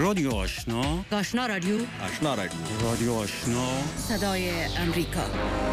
رادیو آشنا، آشنا رادیو، آشنا رادیو، رادیو آشنا، صدای امریکا.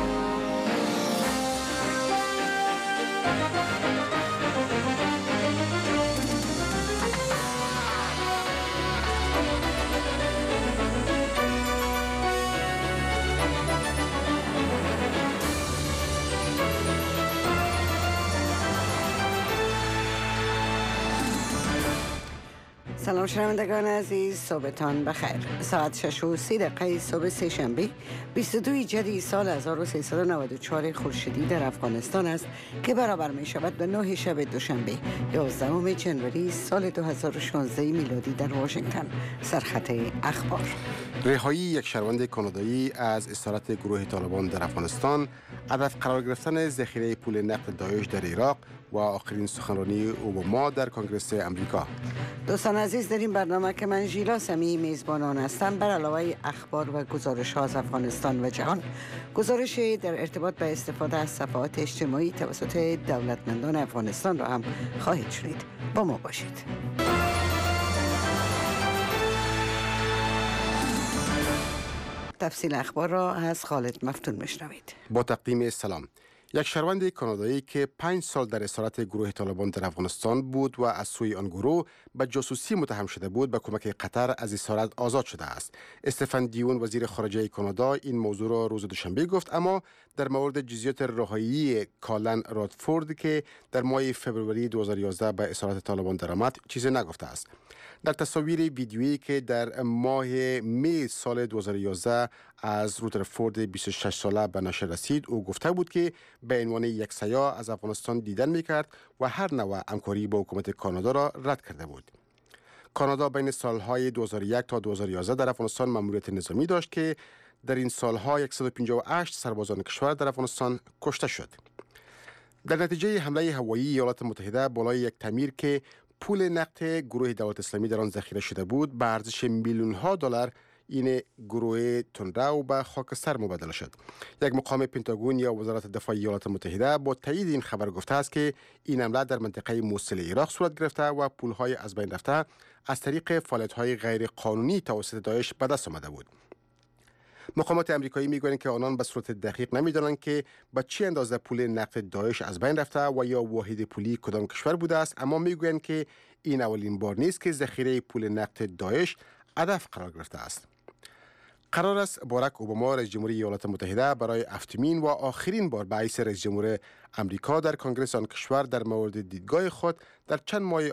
سلام شنوندگان عزیز، صبحتان بخیر. ساعت 6:30 صبح سه‌شنبه 22 جدی سال 1394 خورشیدی در افغانستان است که برابر می شود به 9 شب دوشنبه 11 جنوری سال 2016 میلادی در واشنگتن. سرخط اخبار: رهایی یک شهروند کانادایی از اسارت گروه طالبان در افغانستان، هدف قرار گرفتن ذخیره پول نقد داعش در عراق و آخرین سخنرانی اوباما در کنگره امریکا. دوستان عزیز، در این برنامه که من ژیلا سمیعی میزبانان هستم، بر علاوه اخبار و گزارش از افغانستان و جهان، گزارش در ارتباط به استفاده از صفحات اجتماعی توسط دولتمندان افغانستان را هم خواهید شنید. با ما باشید. تفصیل اخبار را از خالد مفتون میشنوید. با تقدیم سلام. یک شهروند کانادایی که 5 سال در اسارت گروه طالبان در افغانستان بود و از سوی آن گروه به جاسوسی متهم شده بود، به کمک قطر از اسارت آزاد شده است. استفن دیون، وزیر خارجه کانادا، این موضوع را روز دوشنبه گفت، اما در مورد جزئیات رهایی کالن رادفورد که در ماه فوریه 2011 به اسارت طالبان درآمد چیزی نگفته است. در تصاویر ویدیویی که در ماه می سال 2011 از رودرفورد 26 ساله به نشر رسید، او گفته بود که به عنوان یک سیاح از افغانستان دیدن میکرد و هر نوع همکاری با حکومت کانادا را رد کرده بود. کانادا بین سالهای 2001 تا 2011 در افغانستان ماموریت نظامی داشت که در این سالها 158 سربازان کشور در افغانستان کشته شد. در نتیجه حمله هوایی ایالات متحده بالای یک تعمیر که پول نقد گروه دولت اسلامی در آن ذخیره شده بود، به ارزش میلیون‌ها دلار این گروه تندرو به خاکستر مبادله شد. یک مقام پنتاگون یا وزارت دفاع ایالات متحده با تایید این خبر گفته است که این حمله در منطقه موصل عراق صورت گرفته و پول‌های از بین رفته از طریق فعالیت‌های غیر قانونی توسط داعش به دست آمده بود. مقامات امریکایی میگویند که آنان به صورت دقیق نمیدانند که به چه اندازه پول نقد داعش از بین رفته و یا واحد پولی کدام کشور بوده است، اما میگویند که این اولین بار نیست که ذخیره پول نقد داعش هدف قرار گرفته است. قرار است باراک اوباما، رئیس جمهوری ایالات متحده، برای هفتمین و آخرین بار به حیث رئیس جمهور امریکا در کنگره آن کشور در مورد دیدگاه خود در چند ماه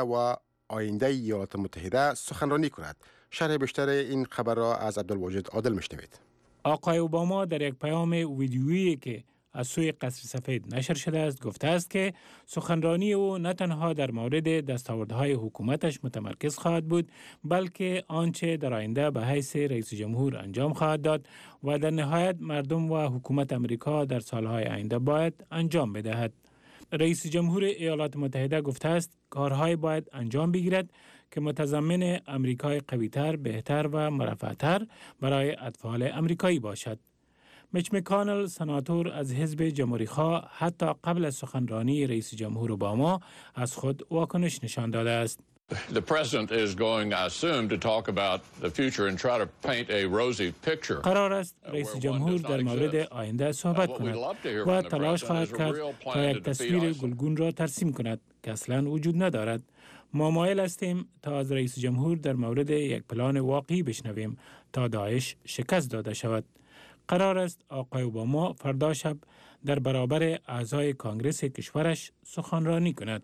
آینده ایالات متحده سخنرانی کند. شرح بیشتر این خبر را از عبدالواجد عادل میشنوید. آقای اوباما در یک پیام ویدیویی که از سوی قصر سفید نشر شده است گفته است که سخنرانی او نه تنها در مورد دستاوردهای حکومتش متمرکز خواهد بود، بلکه آنچه در آینده به حیث رئیس جمهور انجام خواهد داد و در نهایت مردم و حکومت امریکا در سالهای آینده باید انجام بدهد. رئیس جمهور ایالات متحده گفته است کارهای باید انجام بگیرد که متضمن امریکای قوی‌تر، بهتر و مرفه‌تر برای اطفال امریکایی باشد. میچ مکانل، سناتور از حزب جمهوری‌خواه، حتی قبل از سخنرانی رئیس جمهور اوباما از خود واکنش نشان داده است. The president is going, I assume, to talk about the future and try to paint a rosy picture. قرار است رئیس جمهور در مورد آینده صحبت کند و تلاش خواهد کرد تا یک تصویر گلگون را ترسیم کند که اصلاً وجود ندارد. ما مایل هستیم تا از رئیس جمهور در مورد یک پلان واقعی بشنویم تا داعش شکست داده شود. قرار است آقای اوباما فردا شب در برابر اعضای کانگرس کشورش سخنرانی کند.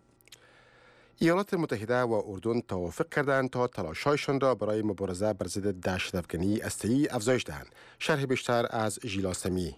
ایالات متحده و اردن توافق کردند تا تلاش‌هایشان را برای مبارزه بر ضد دهشت‌افکنی هسته‌ای افزایش دهند. شرح بیشتر از ژیلا سمیعی.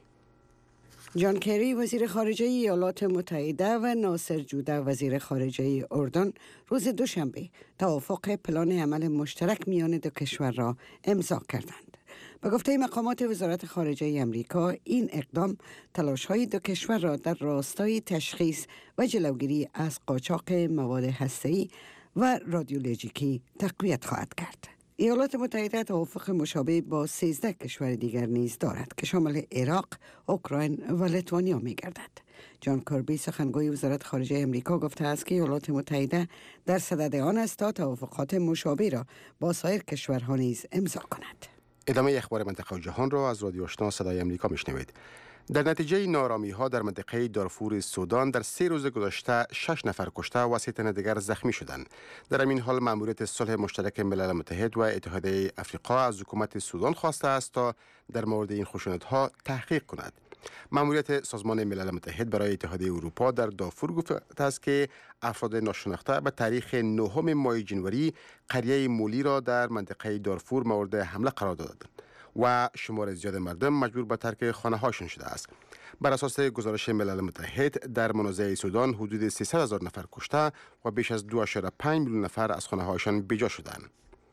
جان کری، وزیر خارجه ایالات متحده، و ناصر جوده، وزیر خارجه اردن، روز دوشنبه توافق پلان عمل مشترک میان دو کشور را امضا کردند. به گفته مقامات وزارت خارجه امریکا، این اقدام تلاش‌های دو کشور را در راستای تشخیص و جلوگیری از قاچاق مواد هسته‌ای و رادیولوژیکی تقویت خواهد کرد. ایالات متحده توافق مشابه با 13 کشور دیگر نیز دارد که شامل عراق، اوکراین و لیتوانیا می گردد. جان کاربی سخنگوی وزارت خارجه امریکا گفته است که ایالات متحده در صدد آن است تا توافقات مشابه را با سایر کشورها نیز امضا کند. ادامه اخبار منطقه و جهان را از رادیو آشنا صدای امریکا میشنوید. در نتیجه نارامی ها در منطقه دارفور سودان در 3 روز گذشته 6 نفر کشته و 3 تن دیگر زخمی شدند. در این حال مأموریت صلح مشترک ملل متحد و اتحادیه افریقا از حکومت سودان خواسته است تا در مورد این خشونت ها تحقیق کند. مأموریت سازمان ملل متحد برای اتحادیه اروپا در دارفور گفته است که افراد ناشناخته به تاریخ 9 ماه جنوری قریه مولی را در منطقه دارفور مورد حمله قرار دادند و شمار زیاد مردم مجبور به ترک خانه هاشون شده است. بر اساس گزارش ملل متحد در منازعه سودان حدود 300,000 نفر کشته و بیش از 2.5 میلیون نفر از خانه هاشون بیجا شدند.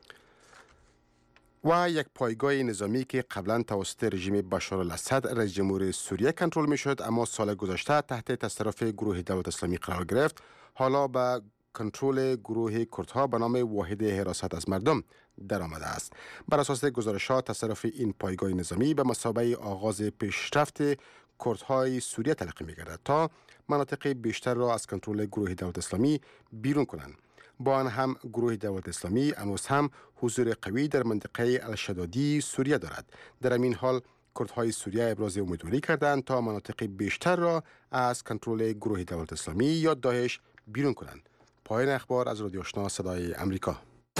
و یک پایگاه نظامی که قبلا توسط رژیم بشار الاسد رئیس جمهور سوریه کنترل میشد اما سال گذشته تحت تصرف گروه دولت اسلامی قرار گرفت، حالا به کنترل گروه کردها به نام واحد حراست از مردم در آمده است. بر اساس گزارشات تصرف این پایگاه نظامی به مثابه آغاز پیشرفت کردهای سوریه تلقی می‌گردد تا مناطق بیشتر را از کنترل گروه دولت اسلامی بیرون کنند. با آن هم گروه دولت اسلامی هنوز هم حضور قوی در منطقه الشدادی سوریه دارد. در این حال کردهای سوریه ابراز امیدواری کردند تا مناطق بیشتر را از کنترل گروه دولت اسلامی یا داعش بیرون کنند. پایان اخبار از رادیو آشنا صدای امریکا.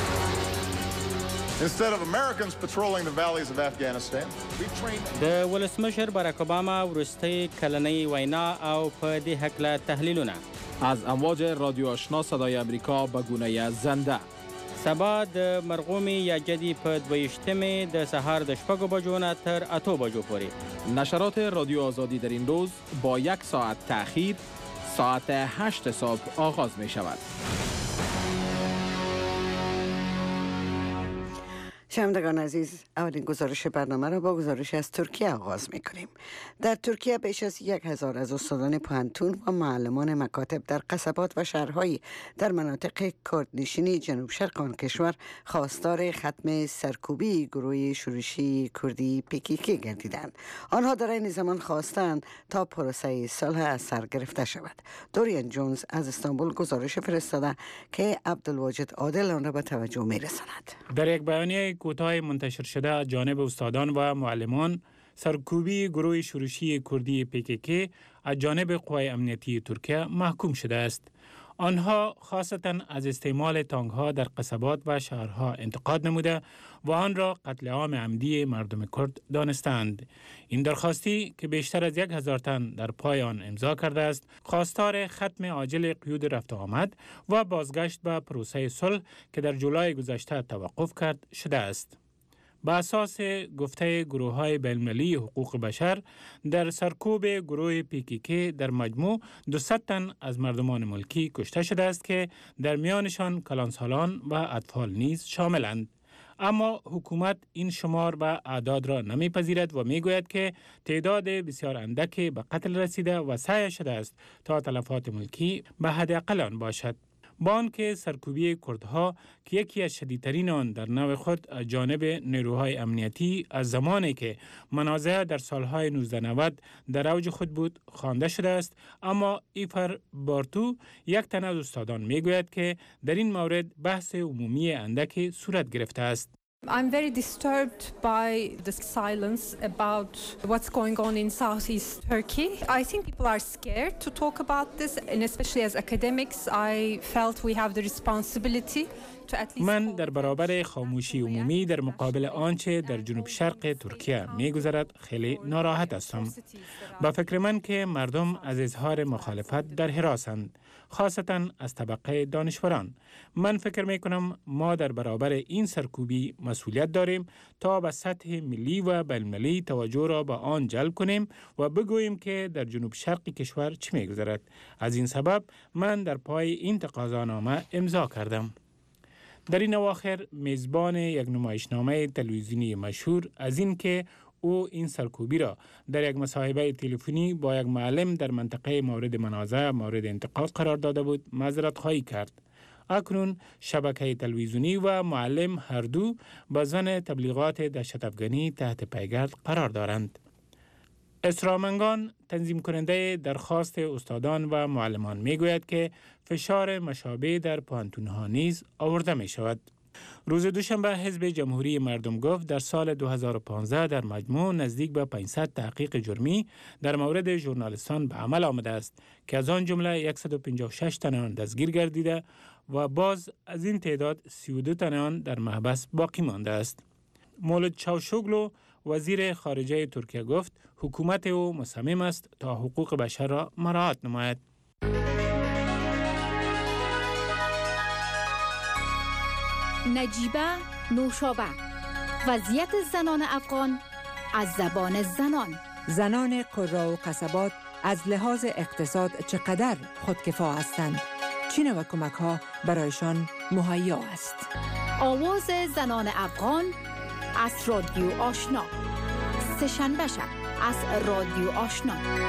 د ولسمشر باراک اوباما ورستی کلنی وینا او په دې هکله تحلیلونه از امواج رادیو آشنا صدای امریکا به گونه زنده. سبا د مرغومی یا جدی په 22 د سهار د 6 بجو نه تر 8 بجو پورې. نشرات رادیو آزادی در این روز با 1 ساعت تأخیر ساعت 8 صبح آغاز می شود. شنوندگان عزیز، اولین گزارش برنامه را با گزارش از ترکیه آغاز می کنیم. در ترکیه بیش از 1000 از استادان پانتون و معلمان مکاتب در قصبات و شهرهای در مناطق کردنشینی جنوب شرق آن کشور خواستار ختم سرکوبی گروه شورشی کردی PKK گردیدند. آنها در این زمان خواستند تا پروسه صلح از سر گرفته شود. دوریان جونز از استانبول گزارش فرستاده که عبدالواجد عادل آن را به توجه می رساند. در یک بیانیه کوتاه منتشر شده از جانب استادان و معلمان، سرکوبی گروه شورشی کردی PKK از جانب قوای امنیتی ترکیه محکوم شده است. آنها خاصتاً از استعمال تانک‌ها در قصبات و شهرها انتقاد نموده و آن را قتل عام عمدی مردم کرد دانستند. این درخواستی که بیشتر از 1000 تن در پای آن امضا کرده است، خواستار ختم عاجل قیود رفت و آمد و بازگشت به پروسه صلح که در جولای گذشته توقف کرد شده است. به اساس گفته گروه‌های بین‌المللی حقوق بشر، در سرکوب گروه PKK در مجموع 200 تن از مردمان ملکی کشته شده است که در میانشان کلانسالان و اطفال نیز شاملند. اما حکومت این شمار و اعداد را نمیپذیرد و میگوید که تعداد بسیار اندکی به قتل رسیده و سعی شده است تا تلفات ملکی به حداقل آن باشد. با آنکه سرکوبی کردها که یکی از شدیدترین آن در نوع خود از جانب نیروهای امنیتی از زمانی که منازعه در سالهای 1990 در اوج خود بود خوانده شده است، اما ایفر بارتو یک تن از استادان میگوید که در این مورد بحث عمومی اندکی صورت گرفته است. I'm very disturbed by the silence about what's going on in southeast Turkey. I think people are scared to talk about this, and especially as academics, I felt we have the responsibility to at least... من در برابر خاموشی عمومی در مقابل آنچه در جنوب شرق ترکیه می‌گذرد خیلی ناراحت هستم. با فکر من که مردم از اظهار مخالفت در حراسند، خاصتاً از طبقه دانشوران. من فکر می‌کنم ما در برابر این سرکوبی مسئولیت داریم تا به سطح ملی و بین‌المللی توجه را به آن جلب کنیم و بگوییم که در جنوب شرق کشور چه می‌گذرد. از این سبب من در پای این تقاضانامه امضا کردم. در این اواخر میزبان یک نمایشنامه تلویزیونی مشهور از این که او این سرکوبی را در یک مصاحبه تلفنی با یک معلم در منطقه مورد منازعه مورد انتقاد قرار داده بود معذرت خواهی کرد. اکنون شبکه تلویزیونی و معلم هر دو با ضمن تبلیغات دهشت افغانی تحت پیگرد قرار دارند. اسرامنگان تنظیم کننده درخواست استادان و معلمان می گوید که فشار مشابه در پوهنتون‌ها نیز آورده می شود. روز دوشنبه حزب جمهوری مردم گفت در سال 2015 در مجموع نزدیک به 500 تحقیق جرمی در مورد ژورنالیستان به عمل آمده است که از آن جمله 156 تن آن دستگیر گردیده و باز از این تعداد 32 تن آن در محبس باقی مانده است. مولود چاوشوگلو وزیر خارجه ترکیه گفت حکومت او مصمم است تا حقوق بشر را مراعات نماید. نجیبه نوشابه، وضعیت زنان افغان از زبان زنان. زنان قرا و قصبات از لحاظ اقتصاد چقدر خودکفا هستند؟ چه نوع کمک ها برایشان مهیا است؟ آواز زنان افغان از رادیو آشنا، سه‌شنبه شب از رادیو آشنا.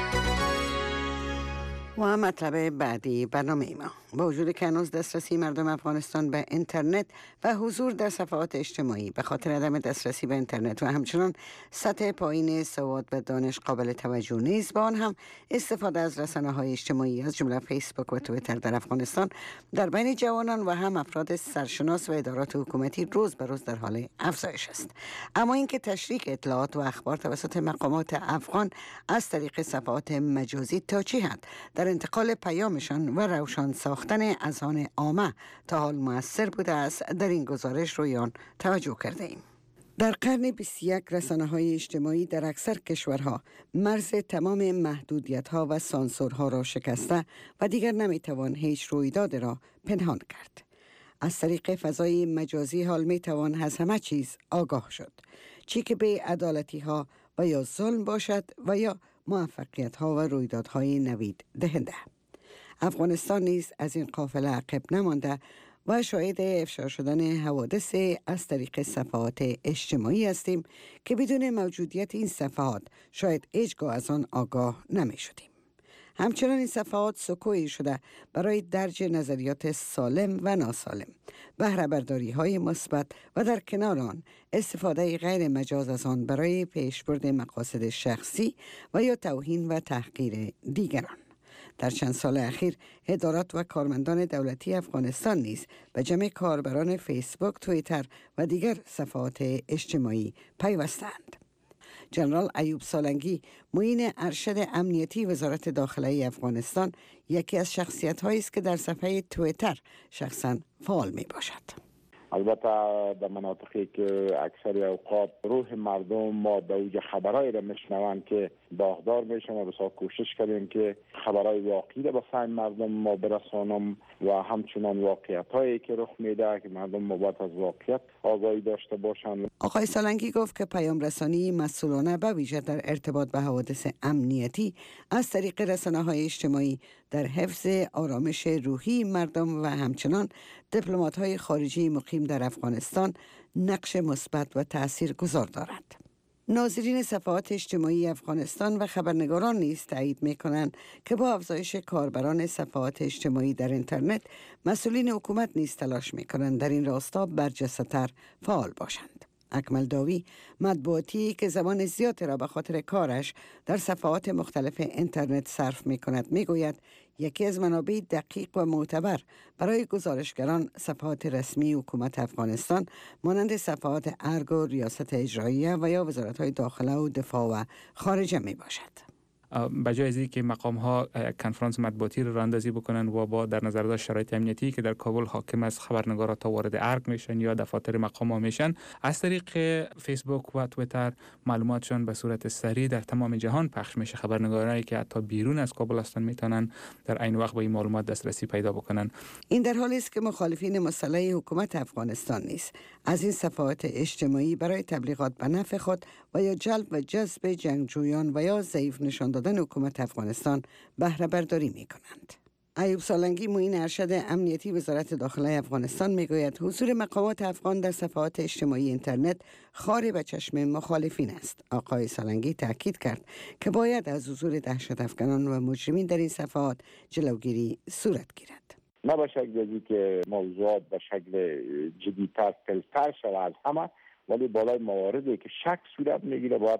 و مطلب بعدی برنامه ما، با وجود که هنوز دسترسی مردم افغانستان به اینترنت و حضور در صفحات اجتماعی به خاطر عدم دسترسی به اینترنت و همچنان سطح پایین سواد و دانش قابل توجه نیست، با آن هم استفاده از رسانه‌های اجتماعی از جمله فیسبوک و توییتر در افغانستان در بین جوانان و هم افراد سرشناس و ادارات حکومتی روز به روز در حال افزایش است. اما اینکه تشریک اطلاعات و اخبار توسط مقامات افغان از طریق صفحات مجازی تا چه حد در انتقال پیامشان و روشن ساختن اذهان عامه تا حال مؤثر بوده است، در این گزارش روی آن توجه کرده ایم. در قرن 21 رسانه‌های اجتماعی در اکثر کشورها مرز تمام محدودیت‌ها و سانسورها را شکسته و دیگر نمی‌توان هیچ رویداد را پنهان کرد. از طریق فضای مجازی حال می‌توان از همه چیز آگاه شد، چی که به عدالتی‌ها و یا ظلم باشد و یا موفقیت‌ها و رویدادهای نوید دهنده. افغانستان نیز از این قافله عقب نمانده و شاهد افشا شدن حوادث از طریق صفحات اجتماعی هستیم که بدون موجودیت این صفحات شاید هیچگاه از آن آگاه نمی شدیم. همچنان این صفحات سکویی شده برای درج نظریات سالم و ناسالم، بهره برداری های مثبت و در کنار آن استفاده غیر مجاز از آن برای پیشبرد مقاصد شخصی و یا توهین و تحقیر دیگران. در چند سال اخیر ادارات و کارمندان دولتی افغانستان نیز به جمع کاربران فیسبوک، توییتر و دیگر صفحات اجتماعی پیوستند. جنرال ایوب سالنگی، معین ارشد امنیتی وزارت داخله افغانستان، یکی از شخصیت‌هایی است که در صفحه توییتر شخصاً فعال می‌باشد. البته در مناطقی که اکثر اوقات روح مردم ما به اوج خبرهایی را میشنوند که داغدار میشن و بسیار کوشش کردیم که خبرهای واقعی را به فهم مردم ما برسانم و همچنان واقعیت هایی که رخ میده که مردم ما باید از واقعیت آگاهی داشته باشند. آقای سالنگی گفت که پیام رسانی مسئولانه به ویژه در ارتباط به حوادث امنیتی از طریق رسانه‌های اجتماعی در حفظ آرامش روحی مردم و همچنان دیپلمات‌های خارجی مقیم در افغانستان نقش مثبت و تاثیرگذار دارد. ناظرین صفحات اجتماعی افغانستان و خبرنگاران نیز تایید می‌کنند که با افزایش کاربران صفحات اجتماعی در اینترنت، مسئولین حکومت نیز تلاش می‌کنند در این راستا برجسته‌تر فعال باشند. اکمل داوی، مطبوعاتی که زمان زیادی را به خاطر کارش در صفحات مختلف اینترنت صرف می‌کند، می‌گوید یکی از منابع دقیق و معتبر برای گزارشگران صفحات رسمی حکومت افغانستان مانند صفحات ارگ و ریاست اجراییه و یا وزارت‌های داخله و دفاع و خارجه میباشد. بجای از اینکه مقام ها کنفرانس مطبوعاتی را راندازی بکنن و با در نظر داشت شرایط امنیتی که در کابل حاکم از خبرنگارا تا وارد ارگ میشن یا دفاتر مقام ها میشن، از طریق فیسبوک و توییتر معلوماتشون به صورت سریع در تمام جهان پخش میشه. خبرنگارایی که حتی بیرون از کابل هستن میتونن در عین وقت به این معلومات دسترسی پیدا بکنن. این در حالی است که مخالفین مسلح حکومت افغانستان نیز از این صفحات اجتماعی برای تبلیغات به نفع خود و یا جلب و جذب جنگجویان و یا ضعیف نشان دادن حکومت افغانستان بهره برداری می کنند. ایوب سالنگی، معین ارشد امنیتی وزارت داخله افغانستان، میگوید حضور مقامات افغان در صفحات اجتماعی اینترنت خاری به چشم مخالفین است. آقای سالنگی تاکید کرد که باید از حضور دهشت افغانان و مجرمین در این صفحات جلوگیری صورت گیرد. نه به شکلی که موضوعات به شکل جدی‌تر، تلتر شود از همه، ولی بالای مواردی که شک صورت میگیره باید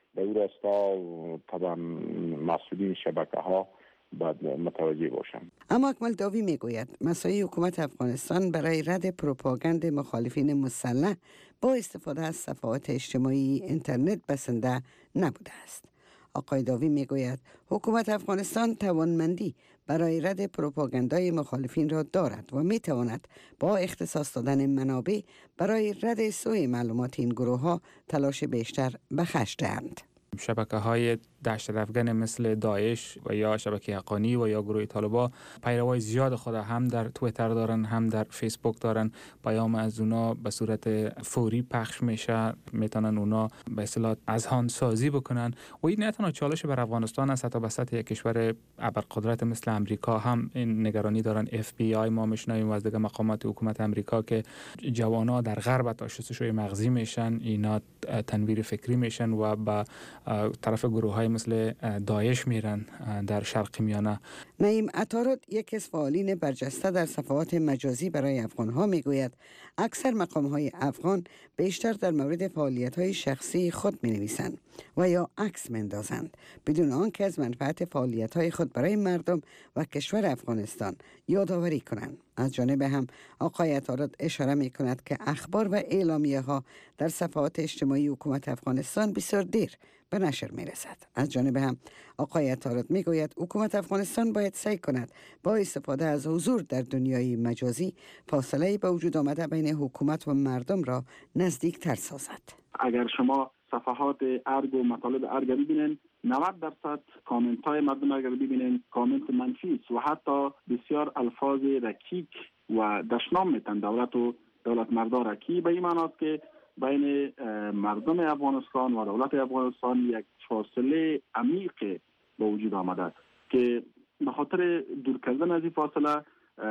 به او راستا طبعا مسئولین شبکه ها باید متوجه باشن. اما اکمل داوی میگوید مساعی حکومت افغانستان برای رد پروپاگاند مخالفین مسلح با استفاده از صفحات اجتماعی اینترنت بسنده نبوده است. آقای داوی میگوید حکومت افغانستان توانمندی برای رد پروپاگاندای مخالفین را دارد و میتواند با اختصاص دادن منابع برای رد سوء معلومات این گروه ها تلاش بیشتر به خرج دهند. شبکه‌های دشت افغان مثل داعش و یا شبکه حقانی و یا گروه طالبان پیروای زیاد خود هم در توییتر دارن، هم در فیسبوک دارن. پیام از اونا به صورت فوری پخش میشه، میتونن اونا به اصطلاح اذهان سازی بکنن و این نه تنها چالش بر افغانستان است، حتی به سطح یک کشور ابرقدرت مثل امریکا هم این نگرانی دارن. FBI ما میشنویم از دیگه مقامات حکومت امریکا که جوانا در غرب تا شستشوی مغزی میشن، اینا تنویر فکری میشن و به طرف گروه‌های مثل داعش میرن در شرق میانه. نعیم عطارد یک از فعالین برجسته در صفحات مجازی برای افغان‌ها میگوید اکثر مقام‌های افغان بیشتر در مورد فعالیت‌های شخصی خود می‌نویسند و یا عکس می‌اندازند بدون آنکه از منفعت فعالیت‌های خود برای مردم و کشور افغانستان یادآوری کنند. از جانب هم آقای عطارد اشاره می‌کند که اخبار و اعلامیه‌ها در صفحات اجتماعی حکومت افغانستان بسیار دیر به نشر می‌رسد. از جانب هم آقای عطارد می‌گوید حکومت افغانستان باید سعی کند با استفاده از حضور در دنیای مجازی فاصله به وجود آمده بین حکومت و مردم را نزدیک‌تر سازد. اگر شما صفحات ارگ و مطالب ارگ ببینین 90% کامنت های مردم اگر ببینین کامنت منفی است و حتی بسیار الفاظ رکیک و دشنام میتن دولت مردار کی به این معنی است که بین مردم افغانستان و دولت افغانستان یک فاصله عمیق به وجود آمده که به خاطر دور کردن از این فاصله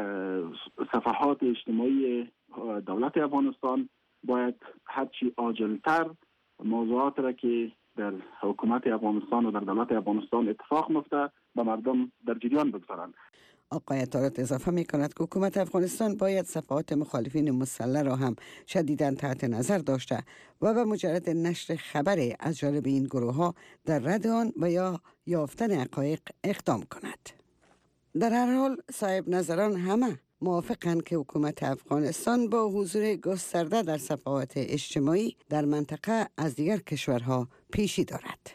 صفحات اجتماعی دولت افغانستان باید هرچی عاجلتر موضوعات را که در حکومت افغانستان و در دولت افغانستان اتفاق میفته به مردم در جریان بگذارند. آقای عطارد اضافه می کند که حکومت افغانستان باید صفحات مخالفین مسلح را هم شدیداً تحت نظر داشته و به مجرد نشر خبری از جانب این گروه ها در رد آن و یا یافتن حقایق اقدام کند. در هر حال صاحب نظران همه موافقند که حکومت افغانستان با حضور گسترده در صفحات اجتماعی در منطقه از دیگر کشورها پیشی دارد.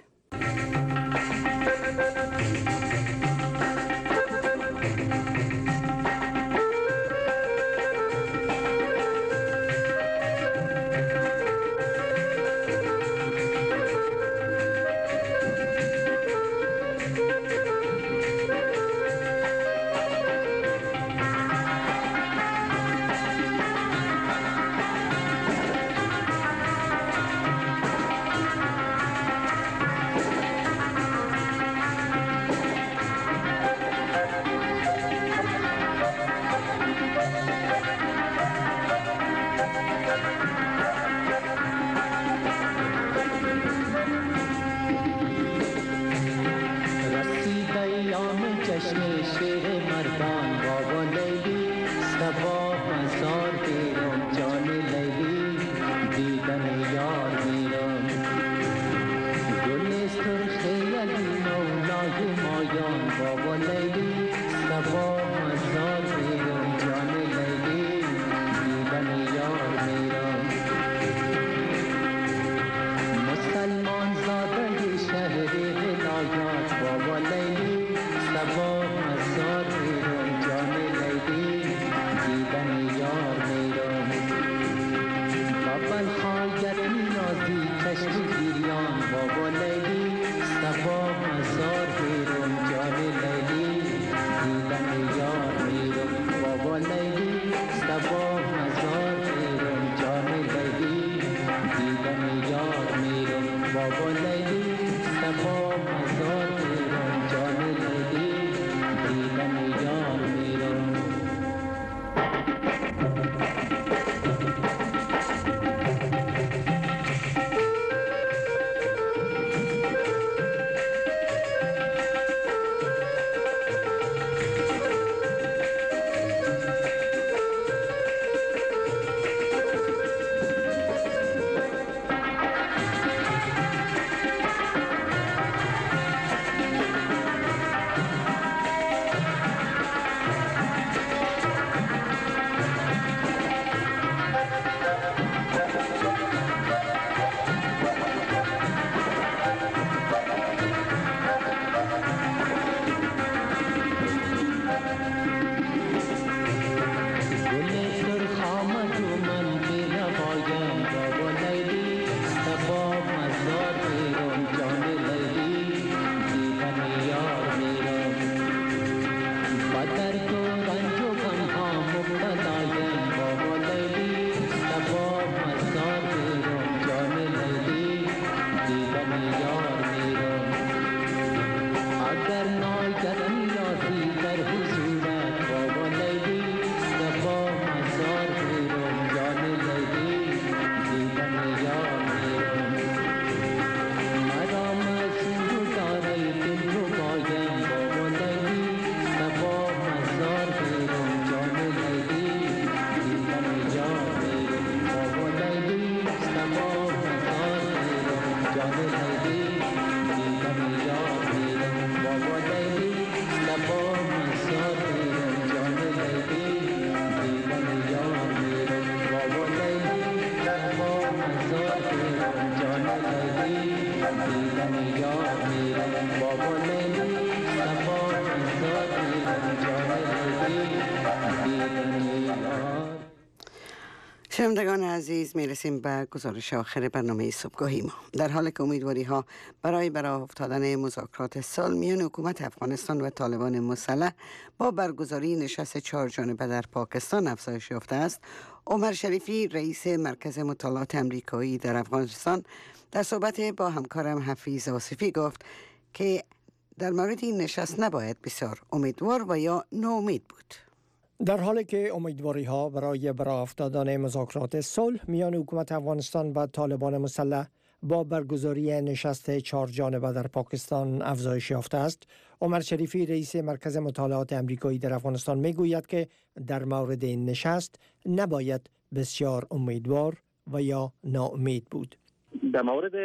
شنوندگان عزیز، میرسیم به گزارش آخر برنامه صبحگاهی ما. در حالی که امیدواری ها برای راه افتادن مذاکرات صلح میان حکومت افغانستان و طالبان مسلح با برگزاری نشست 4 جانبه در پاکستان افزایش یافته است، عمر شریفی رئیس مرکز مطالعات امریکایی در افغانستان در صحبت با همکارم حفیظ آصفی گفت که در مورد این نشست نباید بسیار امیدوار و یا ناامید بود. در حالی که امیدواری ها برای راه افتادن مذاکرات صلح میان حکومت افغانستان و طالبان مسلح با برگزاری نشست 4 جانبه در پاکستان افزایش یافته است، عمر شریفی رئیس مرکز مطالعات امریکایی در افغانستان میگوید که در مورد این نشست نباید بسیار امیدوار و یا ناامید بود. در مورد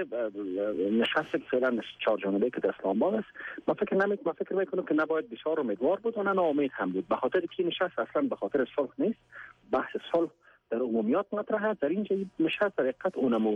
نشست فعلا 4 جانبه که در اسلام آباد است، من فکر میکنم که نباید بسیار امیدوار بود و نه ناامید هم بود، به خاطر که نشست اصلا به خاطر صلح نیست. بحث صلح در عمومیات مطرح است. در اینجا نشست در حقیقت اونمو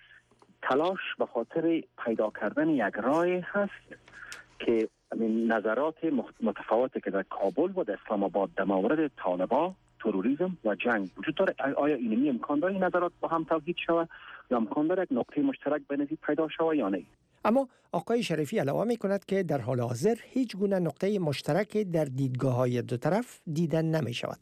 تلاش به خاطر پیدا کردن یک راه هست که نظرات متفاوتی که در کابل و در اسلام آباد در مورد طالبان، تروریسم و جنگ وجود داره، آیا اینمی امکان داره این نظرات با هم توحید شود یا امکان داره یک نقطه مشترک بینشون پیدا شود یا نه؟ اما آقای شریفی علاوه می کند که در حال حاضر هیچ گونه نقطه مشترک در دیدگاه‌های دو طرف دیدن نمی شود.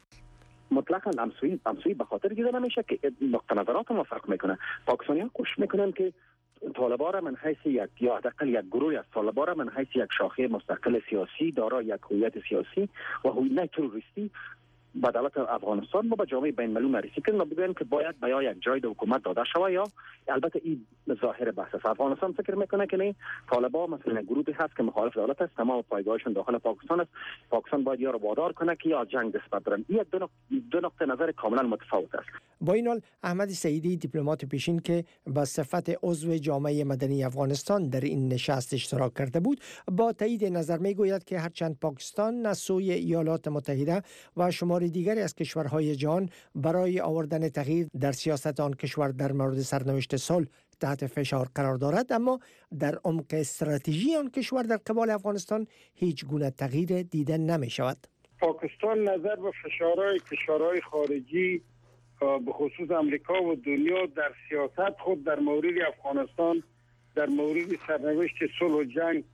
مطلقاً همسویی به خاطر دیده نمیشه که نقطه نظرات ما فرق میکنه. پاکستانی‌ها کوشش میکنن که طالبان را من حیث یک یا حداقل یک گروه از طالبان را من حیث یک شاخه مستقل سیاسی دارای یک هویت سیاسی و هویت تروریستی به دولت افغانستان و به جامعه بین المللی معرفی کنیم و بگوییم که باید به یا یک جای در حکومت داده شود یا البته این ظاهر بحث است. افغانستان فکر میکنه که نه، طالبان مثلا گروهی هست که مخالف دولت است، تمام پایگاهشون داخل پاکستان است، پاکستان باید یا را وادار کنه که یا جنگ دست بردارن. این دو نقطه نظر کاملا متفاوت است. با این حال احمد سعیدی دیپلمات پیشین که به صفت عضو جامعه مدنی افغانستان در این نشست اشتراک کرده بود، با تایید نظر میگوید که هرچند پاکستان از سوی ایالات متحده و شمار دیگری از کشورهای جهان برای آوردن تغییر در سیاست آن کشور در مورد سرنوشت صلح تحت فشار قرار دارد، اما در عمق استراتژی آن کشور در قبال افغانستان هیچ گونه تغییر دیده نمی شود. پاکستان نظر به فشارهای کشورهای خارجی به خصوص امریکا و دنیا در سیاست خود در مورد افغانستان در مورد سرنوشت صلح و جنگ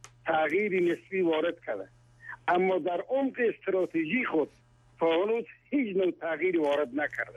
تغییری نسبی وارد کرده، اما در عمق استراتژی خود تا هنوز هیچ نوع تغییری وارد نکرده.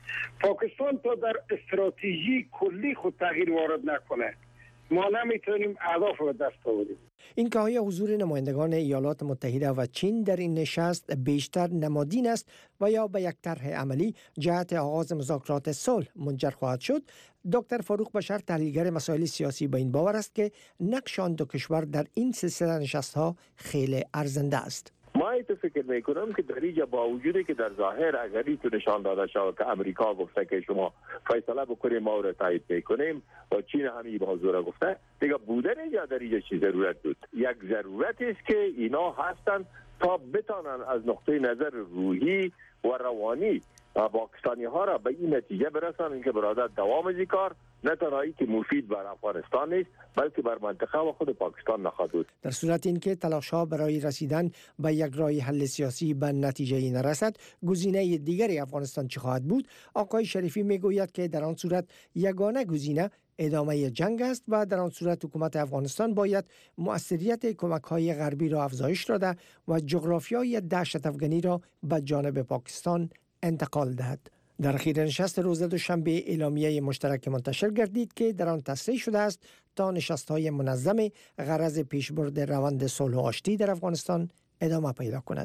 پاکستان تا در استراتژی کلی خود تغییر وارد نکنه ما نمیتونیم اهداف رو دست آوریم. این که آیا حضور نمایندگان ایالات متحده و چین در این نشست بیشتر نمادین است و یا به یک طرح عملی جهت آغاز مذاکرات صلح منجر خواهد شد؟ دکتر فاروق بشر تحلیلگر مسائل سیاسی با این باور است که نقش آن دو کشور در این سلسله نشست‌ها خیلی ارزنده است. ما ایتو فکر میکنم که در اینجا با وجودی که در ظاهر اگر ایتو نشان داده شود که امریکا گفته که شما فیصله بکنیم ما رو تایید میکنیم و چین همین موضوع را گفته، دیگه بودن اینجا در اینجا چی ضرورت بود؟ یک ضرورت است که اینا هستن تا بتانن از نقطه نظر روحی و روانی پاکستانی ها را به این نتیجه برسانن که برادر دوام از این کار نه تنهایی که مفید بر افغانستان نیست بلکه بر منطقه و خود پاکستان نخواهد بود. در صورت اینکه تلاش‌ها برای رسیدن به یک راه حل سیاسی به نتیجه نرسد، گزینه دیگری افغانستان چه خواهد بود؟ آقای شریفی میگوید که در آن صورت یگانه گزینه ادامه جنگ است و در آن صورت حکومت افغانستان باید مؤثریت کمک‌های غربی را افزایش داده و جغرافیای دهشت افغانی را به جانب پاکستان انتقال دهد. در اخیر نشست روز دوشنبه اعلامیه مشترک منتشر گردید که در آن تصریح شده است تا نشست‌های منظم غرض پیشبرد روند صلح و آشتی در افغانستان ادامه پیدا کند.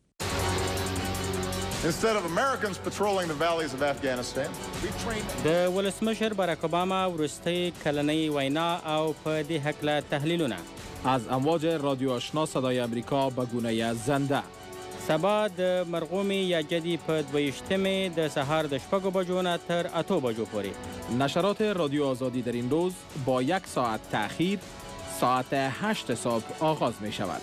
د ولسمشر باراک اوباما ورستی کلنی وینا او په دې هکله تحلیلونه از امواج رادیو آشنا صدای امریکا به گونه زنده. سبا د مرغومی یا جدی په 22 د سهار د 8 بجو نه تر 8 بجو پورې. نشرات رادیو آزادی در این روز با 1 ساعت تأخیر ساعت 8 صبح آغاز می شود.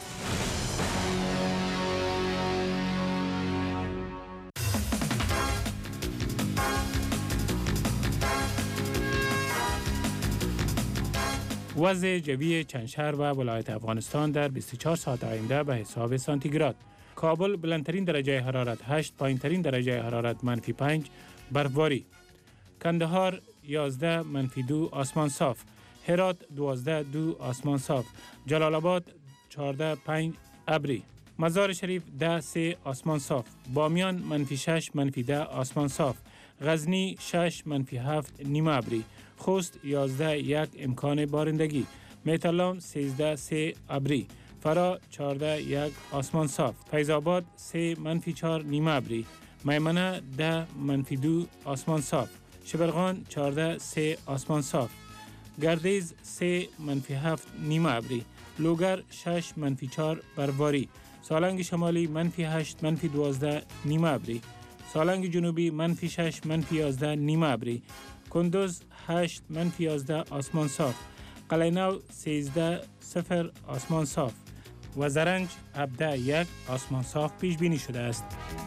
وضع جوی چند شهر و ولایت افغانستان در 24 ساعت آینده به حساب سانتیگراد. کابل بلندترین درجه حرارت 8، پایینترین درجه حرارت -5، برفباری. کندهار 11 -2 آسمان صاف. هرات 12 2 آسمان صاف. جلال آباد 14 5 ابری. مزار شریف 10 3 آسمان صاف. بامیان -6 -10 آسمان صاف. غزنی 6 -7 نیمه ابری. خوست 11 1 امکان بارندگی. میتلام 13 3 ابری. فرا 14 1 آسمان صاف. فیض آباد 3 -4 نیمه ابری. میمنه 10 -2 آسمان صاف. شبرغان 14 3 آسمان صاف. گردیز 3 -7 نیمه ابری. لوگر 6 -4 برفباری. سالنگ شمالی -8 -12 نیمه ابری. سالنگ جنوبی -6 -11 نیمه ابری. کندوز 8 -11 آسمان صاف. قلعه‌نو 13 0 آسمان صاف و زرنج 17 1 آسمان صاف پیش بینی شده است.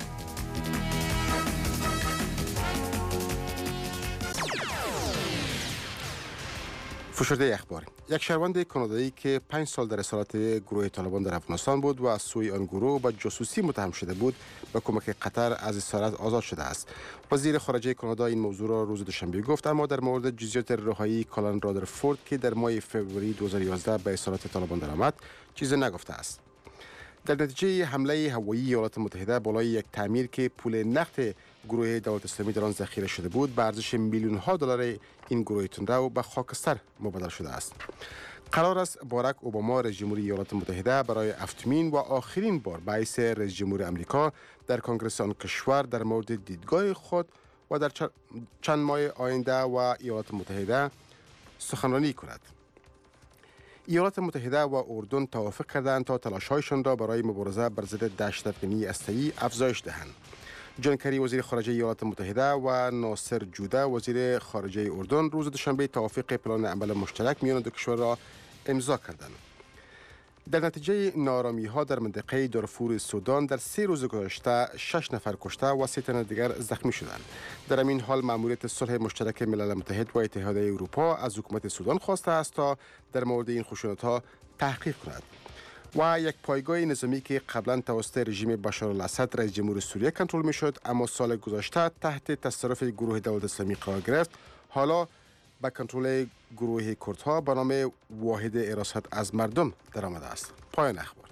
فشرده اخبار. یک شهروند کانادایی که 5 سال در اسارت گروه طالبان در افغانستان بود و از سوی آن گروه به جاسوسی متهم شده بود به کمک قطر از اسارت آزاد شده است. وزیر خارجه کانادا این موضوع را روز دوشنبه گفت، اما در مورد جزئیات رهایی کالن رادرفورد که در ماه فوریه 2011 به اسارت طالبان درآمد چیزی نگفته است. در نتیجه حمله هوایی ایالات متحده بالای یک تعمیر که پول نقد گروه دولت اسلامی در آن ذخیره شده بود به ارزش میلیون ها دلار این گروه تندرو به خاکستر مبادله شده است. قرار است باراک اوباما رئیس جمهوری ایالات متحده برای هفتمین و آخرین بار باعث رئیس جمهور آمریکا در کنگره آن کشور در مورد دیدگاه خود و در چند ماه آینده و ایالات متحده سخنرانی کند. ایالات متحده و اردن توافق کردند تا تلاش‌هایشان را برای مبارزه بر ضد دهشت‌افکنی هسته‌ای افزایش دهند. جان کری وزیر خارجه ایالات متحده و ناصر جوده وزیر خارجه اردن روز دوشنبه توافق پلان عمل مشترک میان دو کشور را امضا کردند. در نتیجه نارامی‌ها در منطقه دارفور سودان در 3 روز گذشته 6 نفر کشته و 3 تن دیگر زخمی شدند. در این حال مأموریت صلح مشترک ملل متحد و اتحادیه اروپا از حکومت سودان خواسته است تا در مورد این خشونت‌ها تحقیق کند. و یک پایگاه نظامی که قبلا توسط رژیم بشار الاسد رئیس جمهور سوریه کنترل میشد اما سال گذشته تحت تصرف گروه دولت اسلامی قرار گرفت، حالا به کنترل گروه کردها به نام واحد حراست از مردم درآمده است. پایان اخبار.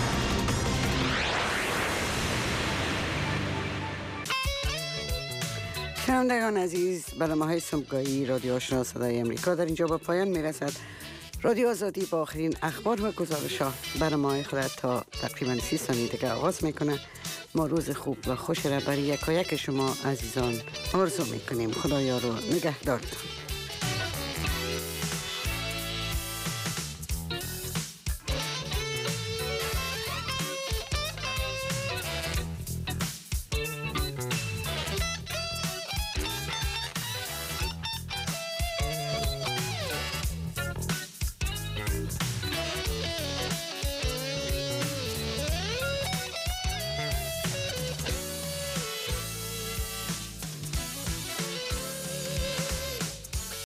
شنوندگان عزیز، برنامه‌های صبحگاهی رادیو آشنا صدای امریکا در اینجا به پایان میرسد. رادیو آزادی با آخرین اخبار و گزارش‌ها برنامه‌های خود تا تقریباً 30 ثانیه دیگه آغاز میکنه. ما روز خوب و خوش را برای یکایک شما عزیزان آرزو میکنیم. خدایا رو نگهدارتان.